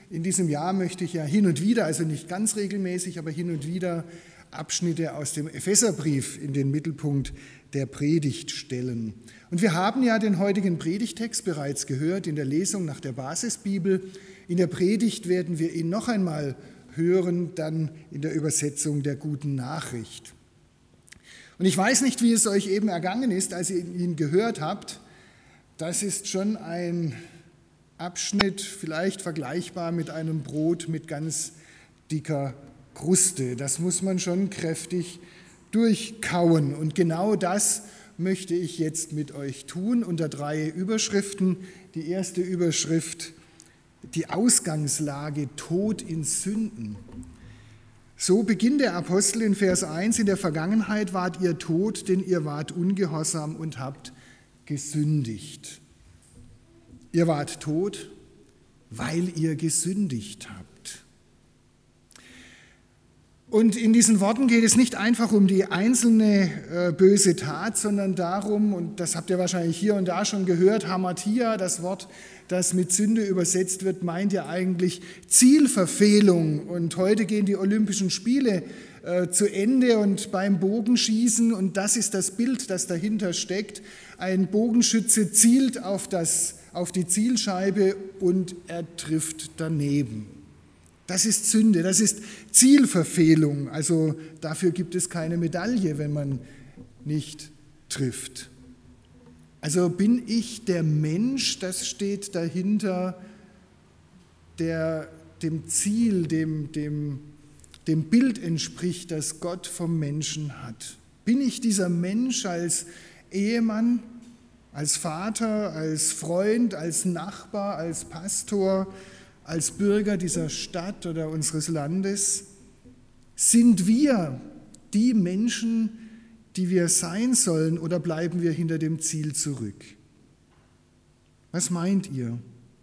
In diesem Jahr möchte ich ja hin und wieder, also nicht ganz regelmäßig, aber hin und wieder Abschnitte aus dem Epheserbrief in den Mittelpunkt der Predigt stellen. Und wir haben ja den heutigen Predigtext bereits gehört in der Lesung nach der Basisbibel. In der Predigt werden wir ihn noch einmal hören, dann in der Übersetzung der Guten Nachricht. Und ich weiß nicht, wie es euch eben ergangen ist, als ihr ihn gehört habt. Das ist schon ein Abschnitt, vielleicht vergleichbar mit einem Brot mit ganz dicker Kruste. Das muss man schon kräftig durchkauen. Und genau das möchte ich jetzt mit euch tun unter 3 Überschriften. Die erste Überschrift: die Ausgangslage Tod in Sünden. So beginnt der Apostel in Vers 1: In der Vergangenheit wart ihr tot, denn ihr wart ungehorsam und habt gesündigt. Ihr wart tot, weil ihr gesündigt habt. Und in diesen Worten geht es nicht einfach um die einzelne böse Tat, sondern darum, und das habt ihr wahrscheinlich hier und da schon gehört, Hamartia, das Wort, das mit Sünde übersetzt wird, meint ja eigentlich Zielverfehlung. Und heute gehen die Olympischen Spiele zu Ende und beim Bogenschießen, und das ist das Bild, das dahinter steckt, ein Bogenschütze zielt auf die Zielscheibe und er trifft daneben. Das ist Sünde, das ist Zielverfehlung. Also dafür gibt es keine Medaille, wenn man nicht trifft. Also bin ich der Mensch, das steht dahinter, der dem Ziel, dem Bild entspricht, das Gott vom Menschen hat. Bin ich dieser Mensch als Ehemann, als Vater, als Freund, als Nachbar, als Pastor, als Bürger dieser Stadt oder unseres Landes? Sind wir die Menschen, die wir sein sollen, oder bleiben wir hinter dem Ziel zurück? Was meint ihr?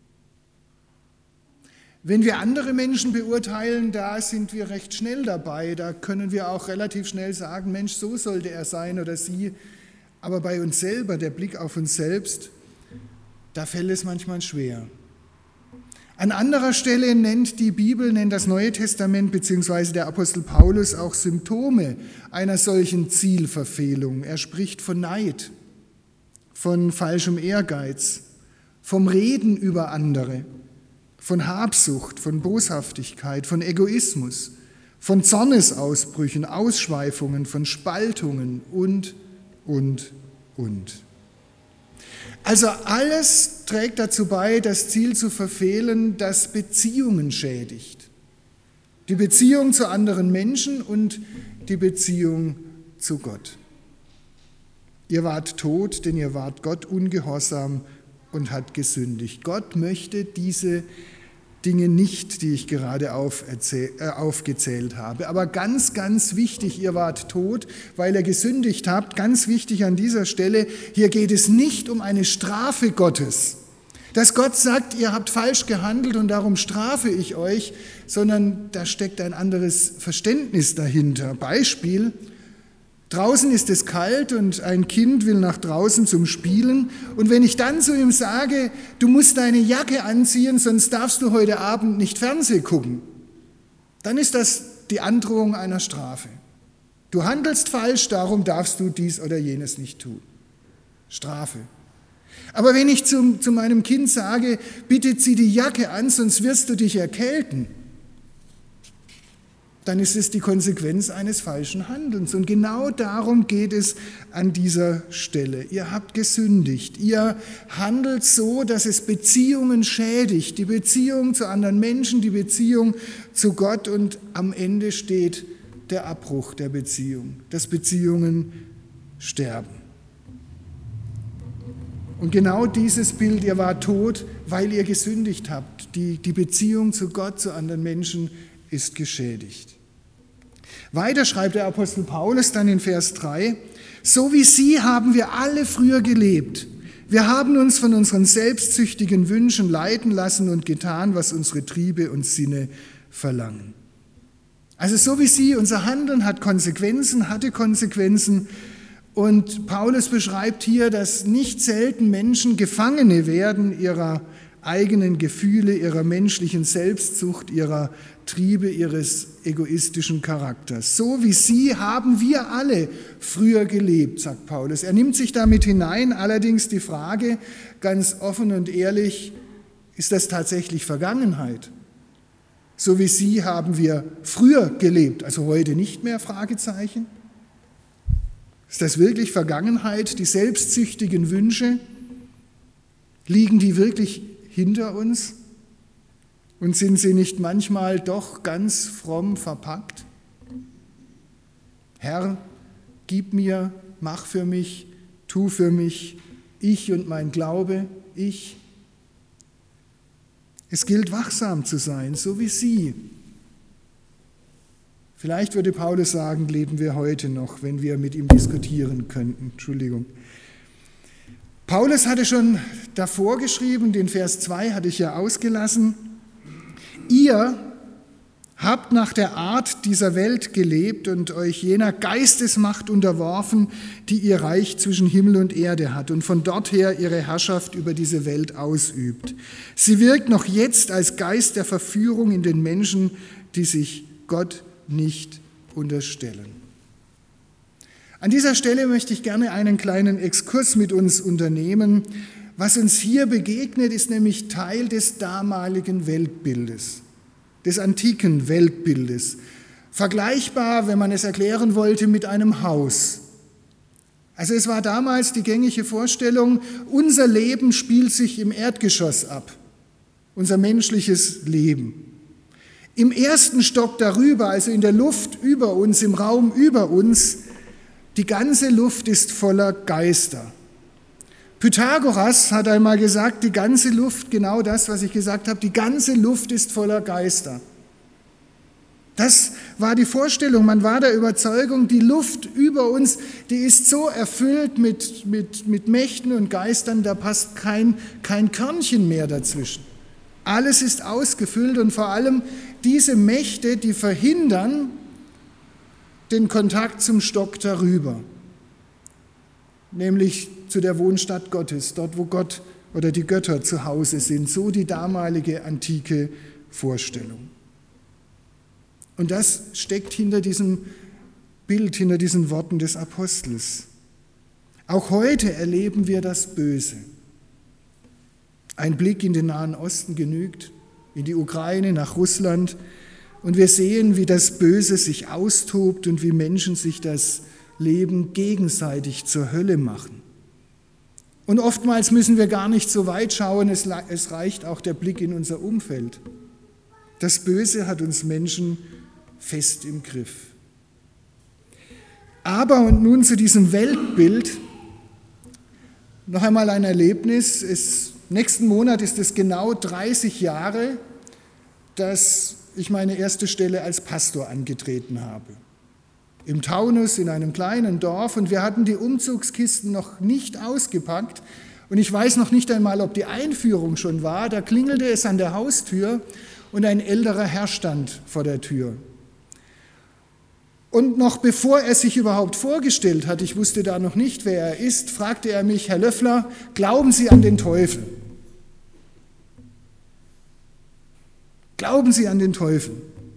Wenn wir andere Menschen beurteilen, da sind wir recht schnell dabei. Da können wir auch relativ schnell sagen, Mensch, so sollte er sein oder sie. Aber bei uns selber, der Blick auf uns selbst, da fällt es manchmal schwer. An anderer Stelle nennt die Bibel, nennt das Neue Testament bzw. der Apostel Paulus auch Symptome einer solchen Zielverfehlung. Er spricht von Neid, von falschem Ehrgeiz, vom Reden über andere, von Habsucht, von Boshaftigkeit, von Egoismus, von Zornesausbrüchen, Ausschweifungen, von Spaltungen und. Also alles trägt dazu bei, das Ziel zu verfehlen, das Beziehungen schädigt. Die Beziehung zu anderen Menschen und die Beziehung zu Gott. Ihr wart tot, denn ihr wart Gott ungehorsam und habt gesündigt. Gott möchte diese Dinge nicht, die ich gerade aufgezählt habe. Aber ganz, ganz wichtig, ihr wart tot, weil ihr gesündigt habt. Ganz wichtig an dieser Stelle, hier geht es nicht um eine Strafe Gottes. Dass Gott sagt, ihr habt falsch gehandelt und darum strafe ich euch, sondern da steckt ein anderes Verständnis dahinter. Beispiel: Draußen ist es kalt und ein Kind will nach draußen zum Spielen. Und wenn ich dann zu ihm sage, du musst deine Jacke anziehen, sonst darfst du heute Abend nicht Fernsehen gucken, dann ist das die Androhung einer Strafe. Du handelst falsch, darum darfst du dies oder jenes nicht tun. Strafe. Aber wenn ich zu meinem Kind sage, bitte zieh die Jacke an, sonst wirst du dich erkälten, dann ist es die Konsequenz eines falschen Handelns. Und genau darum geht es an dieser Stelle. Ihr habt gesündigt. Ihr handelt so, dass es Beziehungen schädigt. Die Beziehung zu anderen Menschen, die Beziehung zu Gott. Und am Ende steht der Abbruch der Beziehung, dass Beziehungen sterben. Und genau dieses Bild, ihr wart tot, weil ihr gesündigt habt. Die Beziehung zu Gott, zu anderen Menschen ist geschädigt. Weiter schreibt der Apostel Paulus dann in Vers 3, so wie sie haben wir alle früher gelebt. Wir haben uns von unseren selbstsüchtigen Wünschen leiten lassen und getan, was unsere Triebe und Sinne verlangen. Also so wie sie, unser Handeln hat Konsequenzen, hatte Konsequenzen. Und Paulus beschreibt hier, dass nicht selten Menschen Gefangene werden ihrer eigenen Gefühle, ihrer menschlichen Selbstsucht, ihrer Triebe, ihres egoistischen Charakters. So wie sie haben wir alle früher gelebt, sagt Paulus. Er nimmt sich damit hinein, allerdings die Frage ganz offen und ehrlich, ist das tatsächlich Vergangenheit? So wie sie haben wir früher gelebt, also heute nicht mehr, Fragezeichen. Ist das wirklich Vergangenheit? Die selbstsüchtigen Wünsche, liegen die wirklich hinter uns? Und sind sie nicht manchmal doch ganz fromm verpackt? Herr, gib mir, mach für mich, tu für mich, ich und mein Glaube, ich. Es gilt, wachsam zu sein, so wie sie. Vielleicht würde Paulus sagen, leben wir heute noch, wenn wir mit ihm diskutieren könnten. Entschuldigung. Paulus hatte schon davor geschrieben, den Vers 2 hatte ich ja ausgelassen, ihr habt nach der Art dieser Welt gelebt und euch jener Geistesmacht unterworfen, die ihr Reich zwischen Himmel und Erde hat und von dort her ihre Herrschaft über diese Welt ausübt. Sie wirkt noch jetzt als Geist der Verführung in den Menschen, die sich Gott nicht unterstellen. An dieser Stelle möchte ich gerne einen kleinen Exkurs mit uns unternehmen. Was uns hier begegnet, ist nämlich Teil des damaligen Weltbildes, des antiken Weltbildes. Vergleichbar, wenn man es erklären wollte, mit einem Haus. Also es war damals die gängige Vorstellung, unser Leben spielt sich im Erdgeschoss ab, unser menschliches Leben. Im ersten Stock darüber, also in der Luft über uns, im Raum über uns, die ganze Luft ist voller Geister. Pythagoras hat einmal gesagt, die ganze Luft, genau das, was ich gesagt habe, die ganze Luft ist voller Geister. Das war die Vorstellung, man war der Überzeugung, die Luft über uns, die ist so erfüllt mit Mächten und Geistern, da passt kein Körnchen mehr dazwischen. Alles ist ausgefüllt und vor allem diese Mächte, die verhindern den Kontakt zum Stock darüber, nämlich zu der Wohnstadt Gottes, dort wo Gott oder die Götter zu Hause sind, so die damalige antike Vorstellung. Und das steckt hinter diesem Bild, hinter diesen Worten des Apostels. Auch heute erleben wir das Böse. Ein Blick in den Nahen Osten genügt, in die Ukraine, nach Russland, und wir sehen, wie das Böse sich austobt und wie Menschen sich das Leben gegenseitig zur Hölle machen. Und oftmals müssen wir gar nicht so weit schauen, es reicht auch der Blick in unser Umfeld. Das Böse hat uns Menschen fest im Griff. Aber, und nun zu diesem Weltbild, noch einmal ein Erlebnis. Nächsten Monat ist es genau 30 Jahre, dass ich meine erste Stelle als Pastor angetreten habe. Im Taunus, in einem kleinen Dorf, und wir hatten die Umzugskisten noch nicht ausgepackt und ich weiß noch nicht einmal, ob die Einführung schon war. Da klingelte es an der Haustür und ein älterer Herr stand vor der Tür. Und noch bevor er sich überhaupt vorgestellt hat, ich wusste da noch nicht, wer er ist, fragte er mich, Herr Löffler, glauben Sie an den Teufel? Glauben Sie an den Teufel?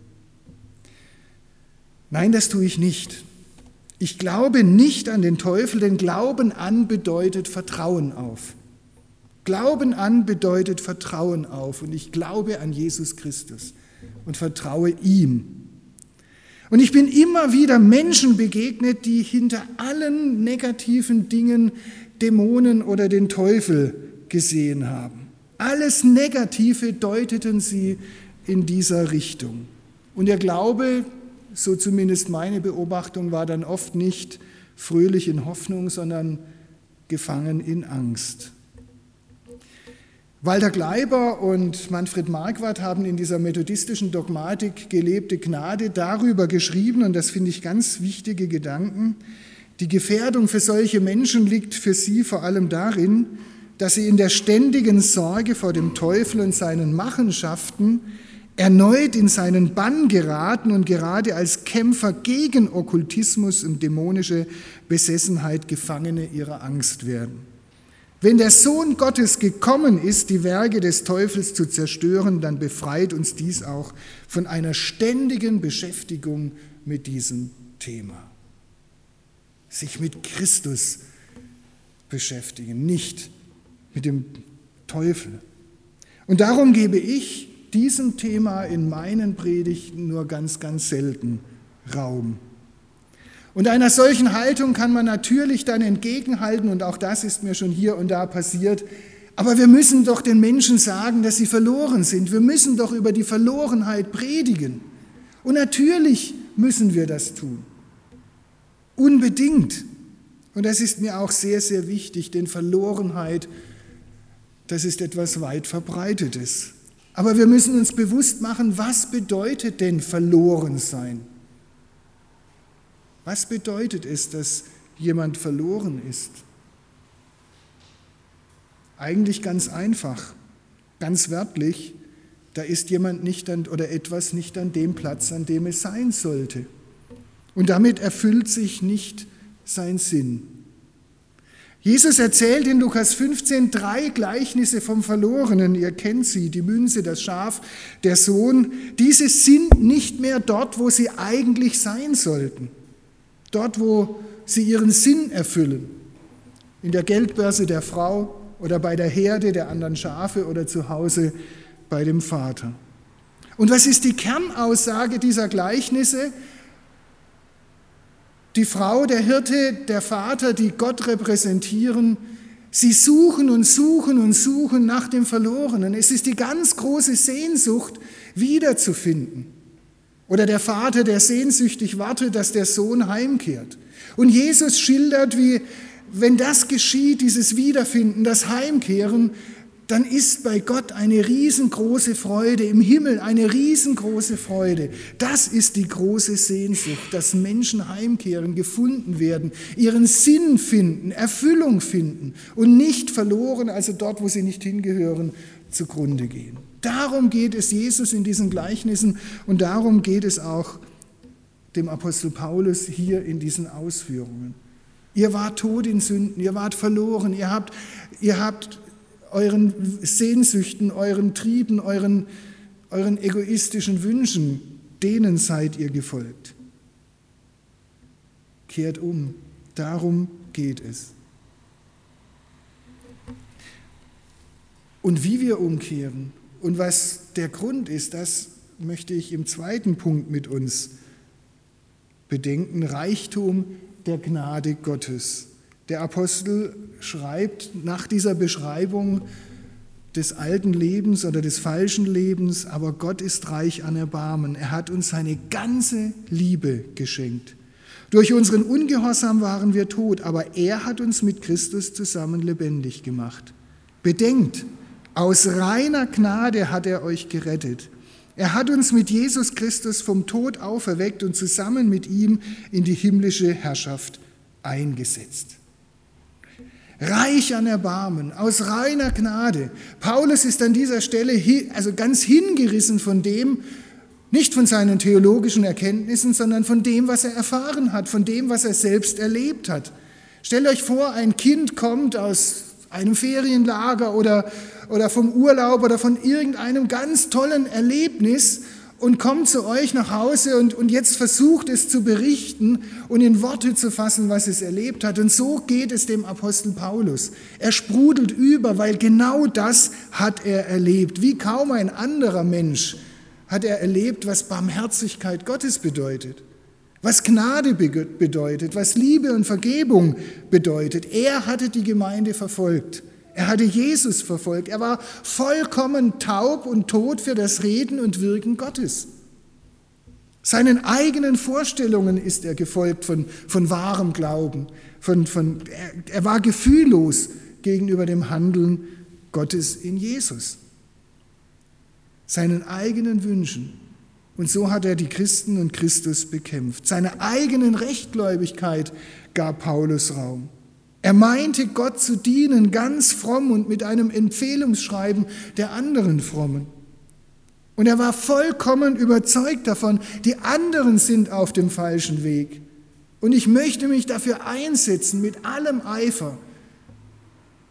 Nein, das tue ich nicht. Ich glaube nicht an den Teufel, denn Glauben an bedeutet Vertrauen auf. Glauben an bedeutet Vertrauen auf und ich glaube an Jesus Christus und vertraue ihm. Und ich bin immer wieder Menschen begegnet, die hinter allen negativen Dingen Dämonen oder den Teufel gesehen haben. Alles Negative deuteten sie in dieser Richtung. Und der Glaube, so zumindest meine Beobachtung, war dann oft nicht fröhlich in Hoffnung, sondern gefangen in Angst. Walter Gleiber und Manfred Marquardt haben in dieser methodistischen Dogmatik Gelebte Gnade darüber geschrieben, und das finde ich ganz wichtige Gedanken, die Gefährdung für solche Menschen liegt für sie vor allem darin, dass sie in der ständigen Sorge vor dem Teufel und seinen Machenschaften erneut in seinen Bann geraten und gerade als Kämpfer gegen Okkultismus und dämonische Besessenheit Gefangene ihrer Angst werden. Wenn der Sohn Gottes gekommen ist, die Werke des Teufels zu zerstören, dann befreit uns dies auch von einer ständigen Beschäftigung mit diesem Thema. Sich mit Christus beschäftigen, nicht mit dem Teufel. Und darum gebe ich diesem Thema in meinen Predigten nur ganz, ganz selten Raum. Und einer solchen Haltung kann man natürlich dann entgegenhalten, und auch das ist mir schon hier und da passiert, aber wir müssen doch den Menschen sagen, dass sie verloren sind. Wir müssen doch über die Verlorenheit predigen. Und natürlich müssen wir das tun. Unbedingt. Und das ist mir auch sehr, sehr wichtig, denn Verlorenheit, das ist etwas weit Verbreitetes. Aber wir müssen uns bewusst machen, was bedeutet denn verloren sein? Was bedeutet es, dass jemand verloren ist? Eigentlich ganz einfach, ganz wörtlich, da ist jemand nicht oder etwas nicht an dem Platz, an dem es sein sollte. Und damit erfüllt sich nicht sein Sinn. Jesus erzählt in Lukas 15 3 Gleichnisse vom Verlorenen. Ihr kennt sie, die Münze, das Schaf, der Sohn. Diese sind nicht mehr dort, wo sie eigentlich sein sollten. Dort, wo sie ihren Sinn erfüllen. In der Geldbörse der Frau oder bei der Herde der anderen Schafe oder zu Hause bei dem Vater. Und was ist die Kernaussage dieser Gleichnisse? Die Frau, der Hirte, der Vater, die Gott repräsentieren, sie suchen und suchen und suchen nach dem Verlorenen. Es ist die ganz große Sehnsucht, wiederzufinden. Oder der Vater, der sehnsüchtig wartet, dass der Sohn heimkehrt. Und Jesus schildert, wie, wenn das geschieht, dieses Wiederfinden, das Heimkehren, dann ist bei Gott eine riesengroße Freude, im Himmel eine riesengroße Freude. Das ist die große Sehnsucht, dass Menschen heimkehren, gefunden werden, ihren Sinn finden, Erfüllung finden und nicht verloren, also dort, wo sie nicht hingehören, zugrunde gehen. Darum geht es Jesus in diesen Gleichnissen und darum geht es auch dem Apostel Paulus hier in diesen Ausführungen. Ihr wart tot in Sünden, ihr wart verloren, ihr habt euren Sehnsüchten, euren Trieben, euren egoistischen Wünschen, denen seid ihr gefolgt. Kehrt um, darum geht es. Und wie wir umkehren und was der Grund ist, das möchte ich im zweiten Punkt mit uns bedenken. Reichtum der Gnade Gottes. Der Apostel schreibt nach dieser Beschreibung des alten Lebens oder des falschen Lebens, aber Gott ist reich an Erbarmen. Er hat uns seine ganze Liebe geschenkt. Durch unseren Ungehorsam waren wir tot, aber er hat uns mit Christus zusammen lebendig gemacht. Bedenkt, aus reiner Gnade hat er euch gerettet. Er hat uns mit Jesus Christus vom Tod auferweckt und zusammen mit ihm in die himmlische Herrschaft eingesetzt. Reich an Erbarmen, aus reiner Gnade. Paulus ist an dieser Stelle also ganz hingerissen von dem, nicht von seinen theologischen Erkenntnissen, sondern von dem, was er erfahren hat, von dem, was er selbst erlebt hat. Stellt euch vor, ein Kind kommt aus einem Ferienlager oder vom Urlaub oder von irgendeinem ganz tollen Erlebnis und kommt zu euch nach Hause und jetzt versucht es zu berichten und in Worte zu fassen, was es erlebt hat. Und so geht es dem Apostel Paulus. Er sprudelt über, weil genau das hat er erlebt. Wie kaum ein anderer Mensch hat er erlebt, was Barmherzigkeit Gottes bedeutet, was Gnade bedeutet, was Liebe und Vergebung bedeutet. Er hatte die Gemeinde verfolgt. Er hatte Jesus verfolgt. Er war vollkommen taub und tot für das Reden und Wirken Gottes. Seinen eigenen Vorstellungen ist er gefolgt von wahrem Glauben. Er war gefühllos gegenüber dem Handeln Gottes in Jesus. Seinen eigenen Wünschen. Und so hat er die Christen und Christus bekämpft. Seiner eigenen Rechtgläubigkeit gab Paulus Raum. Er meinte, Gott zu dienen, ganz fromm und mit einem Empfehlungsschreiben der anderen Frommen. Und er war vollkommen überzeugt davon, die anderen sind auf dem falschen Weg. Und ich möchte mich dafür einsetzen, mit allem Eifer,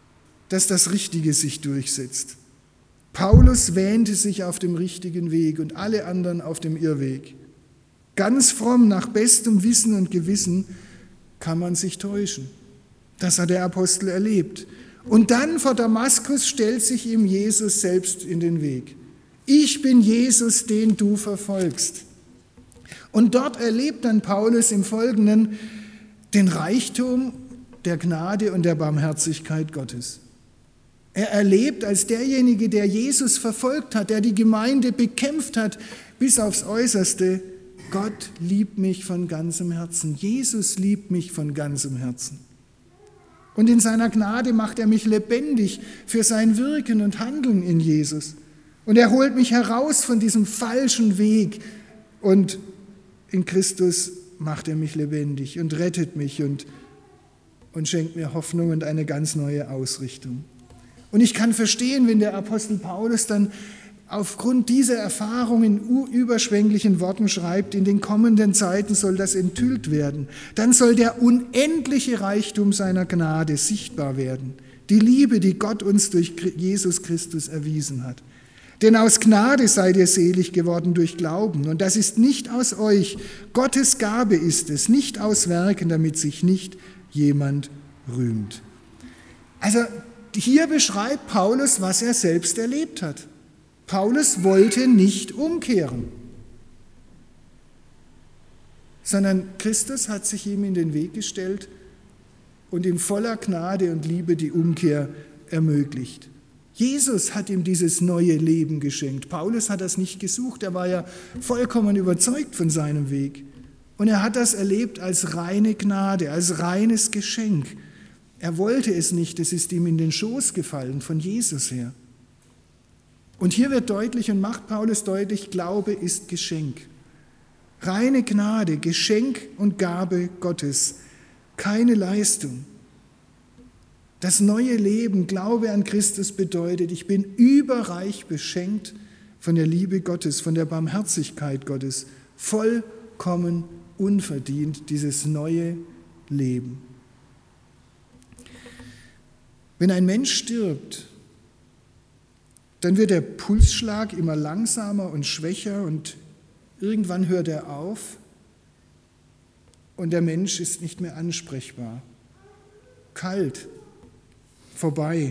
dass das Richtige sich durchsetzt. Paulus wähnte sich auf dem richtigen Weg und alle anderen auf dem Irrweg. Ganz fromm, nach bestem Wissen und Gewissen kann man sich täuschen. Das hat der Apostel erlebt. Und dann vor Damaskus stellt sich ihm Jesus selbst in den Weg. Ich bin Jesus, den du verfolgst. Und dort erlebt dann Paulus im Folgenden den Reichtum der Gnade und der Barmherzigkeit Gottes. Er erlebt als derjenige, der Jesus verfolgt hat, der die Gemeinde bekämpft hat bis aufs Äußerste, Gott liebt mich von ganzem Herzen. Jesus liebt mich von ganzem Herzen. Und in seiner Gnade macht er mich lebendig für sein Wirken und Handeln in Jesus. Und er holt mich heraus von diesem falschen Weg. Und in Christus macht er mich lebendig und rettet mich und schenkt mir Hoffnung und eine ganz neue Ausrichtung. Und ich kann verstehen, wenn der Apostel Paulus dann aufgrund dieser Erfahrung in überschwänglichen Worten schreibt, in den kommenden Zeiten soll das enthüllt werden. Dann soll der unendliche Reichtum seiner Gnade sichtbar werden. Die Liebe, die Gott uns durch Jesus Christus erwiesen hat. Denn aus Gnade seid ihr selig geworden durch Glauben. Und das ist nicht aus euch. Gottes Gabe ist es, nicht aus Werken, damit sich nicht jemand rühmt. Also hier beschreibt Paulus, was er selbst erlebt hat. Paulus wollte nicht umkehren, sondern Christus hat sich ihm in den Weg gestellt und ihm voller Gnade und Liebe die Umkehr ermöglicht. Jesus hat ihm dieses neue Leben geschenkt. Paulus hat das nicht gesucht, er war ja vollkommen überzeugt von seinem Weg. Und er hat das erlebt als reine Gnade, als reines Geschenk. Er wollte es nicht, es ist ihm in den Schoß gefallen, von Jesus her. Und hier wird deutlich und macht Paulus deutlich, Glaube ist Geschenk. Reine Gnade, Geschenk und Gabe Gottes, keine Leistung. Das neue Leben, Glaube an Christus bedeutet, ich bin überreich beschenkt von der Liebe Gottes, von der Barmherzigkeit Gottes, vollkommen unverdient, dieses neue Leben. Wenn ein Mensch stirbt, dann wird der Pulsschlag immer langsamer und schwächer und irgendwann hört er auf und der Mensch ist nicht mehr ansprechbar. Kalt, vorbei.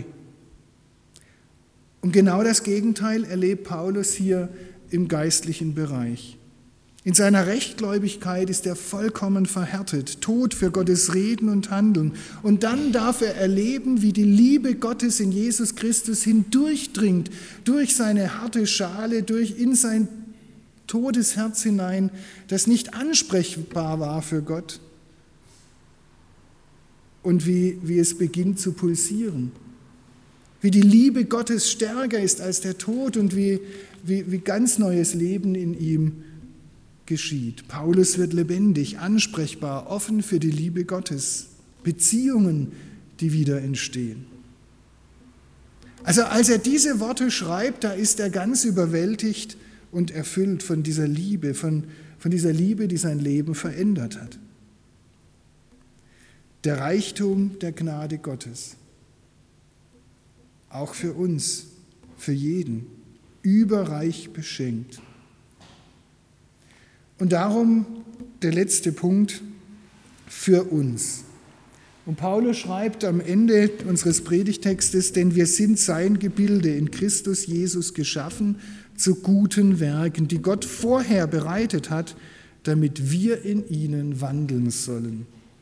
Und genau das Gegenteil erlebt Paulus hier im geistlichen Bereich. In seiner Rechtgläubigkeit ist er vollkommen verhärtet, tot für Gottes Reden und Handeln. Und dann darf er erleben, wie die Liebe Gottes in Jesus Christus hindurchdringt, durch seine harte Schale, in sein totes Herz hinein, das nicht ansprechbar war für Gott. Und wie es beginnt zu pulsieren. Wie die Liebe Gottes stärker ist als der Tod und wie ganz neues Leben in ihm geschieht. Paulus wird lebendig, ansprechbar, offen für die Liebe Gottes, Beziehungen, die wieder entstehen. Also als er diese Worte schreibt, da ist er ganz überwältigt und erfüllt von dieser Liebe, von dieser Liebe, die sein Leben verändert hat. Der Reichtum der Gnade Gottes, auch für uns, für jeden, überreich beschenkt. Und darum der letzte Punkt für uns. Und Paulus schreibt am Ende unseres Predigtextes, denn wir sind sein Gebilde in Christus Jesus geschaffen zu guten Werken, die Gott vorher bereitet hat, damit wir in ihnen wandeln sollen.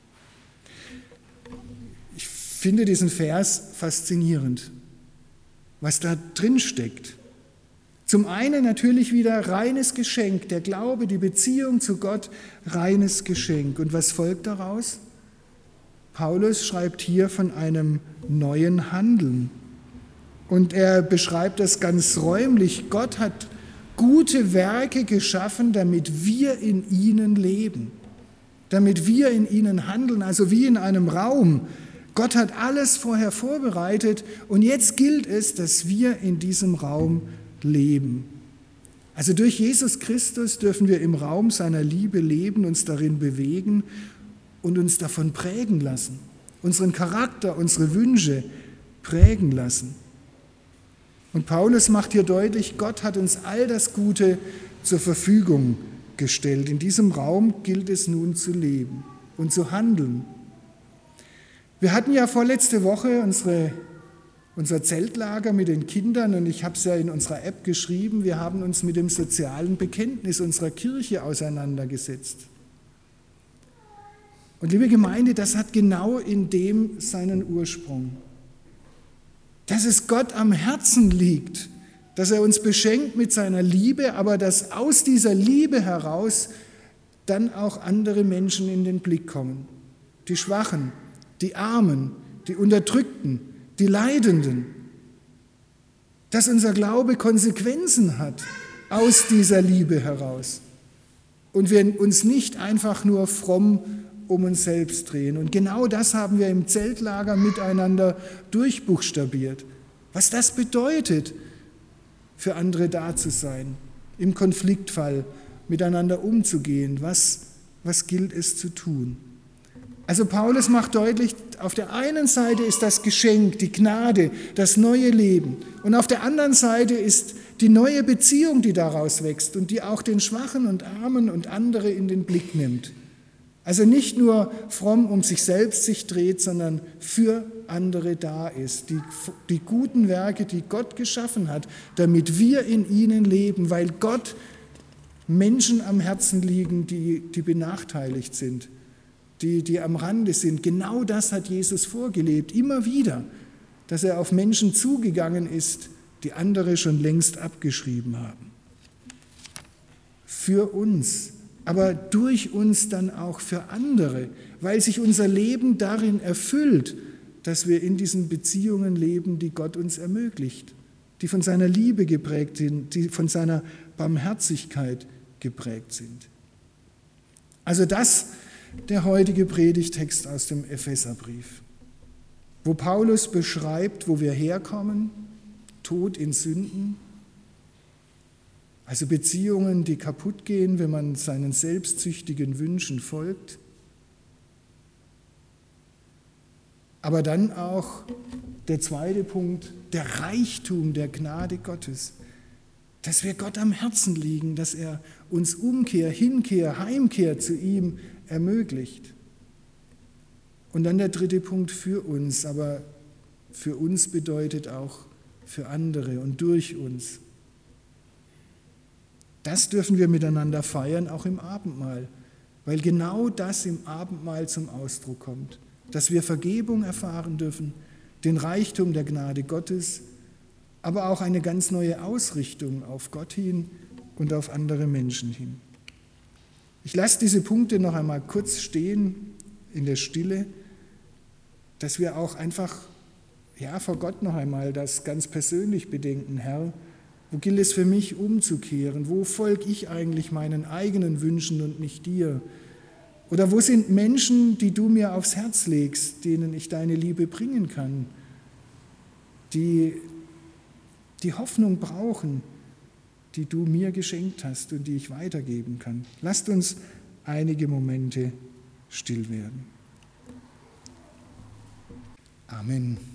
Ich finde diesen Vers faszinierend, was da drin steckt. Zum einen natürlich wieder reines Geschenk, der Glaube, die Beziehung zu Gott, reines Geschenk. Und was folgt daraus? Paulus schreibt hier von einem neuen Handeln. Und er beschreibt das ganz räumlich. Gott hat gute Werke geschaffen, damit wir in ihnen leben, damit wir in ihnen handeln, also wie in einem Raum. Gott hat alles vorher vorbereitet und jetzt gilt es, dass wir in diesem Raum leben. Also durch Jesus Christus dürfen wir im Raum seiner Liebe leben, uns darin bewegen und uns davon prägen lassen. Unseren Charakter, unsere Wünsche prägen lassen. Und Paulus macht hier deutlich, Gott hat uns all das Gute zur Verfügung gestellt. In diesem Raum gilt es nun zu leben und zu handeln. Wir hatten ja vorletzte Woche unser Zeltlager mit den Kindern und ich habe es ja in unserer App geschrieben, wir haben uns mit dem sozialen Bekenntnis unserer Kirche auseinandergesetzt. Und liebe Gemeinde, das hat genau in dem seinen Ursprung. Dass es Gott am Herzen liegt, dass er uns beschenkt mit seiner Liebe, aber dass aus dieser Liebe heraus dann auch andere Menschen in den Blick kommen. Die Schwachen, die Armen, die Unterdrückten, die Leidenden. Dass unser Glaube Konsequenzen hat aus dieser Liebe heraus. Und wir uns nicht einfach nur fromm um uns selbst drehen. Und genau das haben wir im Zeltlager miteinander durchbuchstabiert. Was das bedeutet, für andere da zu sein, im Konfliktfall miteinander umzugehen, was gilt es zu tun. Also Paulus macht deutlich, auf der einen Seite ist das Geschenk, die Gnade, das neue Leben. Und auf der anderen Seite ist die neue Beziehung, die daraus wächst und die auch den Schwachen und Armen und andere in den Blick nimmt. Also nicht nur fromm um sich selbst sich dreht, sondern für andere da ist. Die guten Werke, die Gott geschaffen hat, damit wir in ihnen leben, weil Gott Menschen am Herzen liegen, die benachteiligt sind, die am Rande sind. Genau das hat Jesus vorgelebt, immer wieder, dass er auf Menschen zugegangen ist, die andere schon längst abgeschrieben haben. Für uns, aber durch uns dann auch für andere, weil sich unser Leben darin erfüllt, dass wir in diesen Beziehungen leben, die Gott uns ermöglicht, die von seiner Liebe geprägt sind, die von seiner Barmherzigkeit geprägt sind. Also das der heutige Predigtext aus dem Epheserbrief, wo Paulus beschreibt, wo wir herkommen, Tod in Sünden, also Beziehungen, die kaputt gehen, wenn man seinen selbstsüchtigen Wünschen folgt. Aber dann auch der zweite Punkt, der Reichtum der Gnade Gottes. Dass wir Gott am Herzen liegen, dass er uns Umkehr, Hinkehr, Heimkehr zu ihm ermöglicht. Und dann der dritte Punkt für uns, aber für uns bedeutet auch für andere und durch uns. Das dürfen wir miteinander feiern, auch im Abendmahl, weil genau das im Abendmahl zum Ausdruck kommt, dass wir Vergebung erfahren dürfen, den Reichtum der Gnade Gottes, aber auch eine ganz neue Ausrichtung auf Gott hin und auf andere Menschen hin. Ich lasse diese Punkte noch einmal kurz stehen in der Stille, dass wir auch einfach vor Gott noch einmal das ganz persönlich bedenken, Herr, wo gilt es für mich umzukehren? Wo folge ich eigentlich meinen eigenen Wünschen und nicht dir? Oder wo sind Menschen, die du mir aufs Herz legst, denen ich deine Liebe bringen kann, die Hoffnung brauchen, die du mir geschenkt hast und die ich weitergeben kann? Lasst uns einige Momente still werden. Amen.